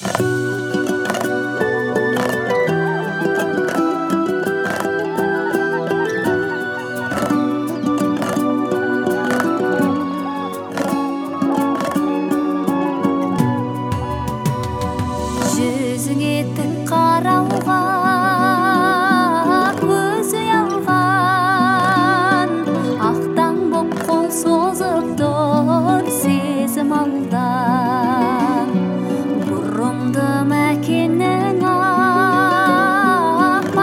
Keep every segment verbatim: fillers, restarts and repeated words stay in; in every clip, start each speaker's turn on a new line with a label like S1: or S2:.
S1: Жүзіңе тік қарауға көз ұялған, ақтаң боп қол созып тұр сезім алдан. Бұрымды мәкеннің ақ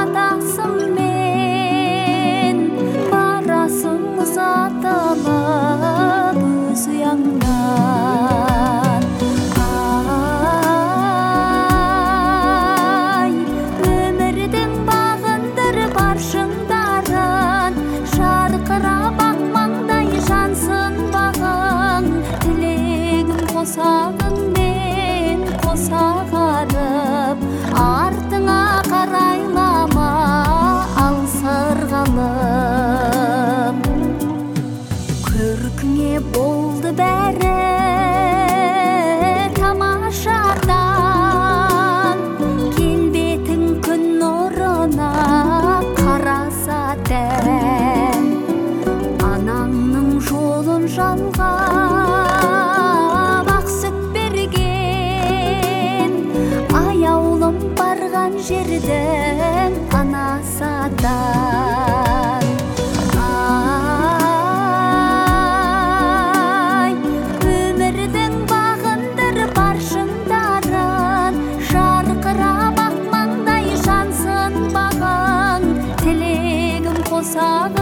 S1: батасымен барасың ұзатылып өз ұяңнан. Қосағыңмен қосағарып, артыңа қарайлама алсырғалым. Көркіңе болды бәрі тамашадан, келбетің күн нұрына қараса дәм. Анаңның жолын жалға барған жердің анасадан. Ай, өмірдің бағындырып бар шыңдарын, жарқырап ақ маңдай жансын бағың, тілегім қосақ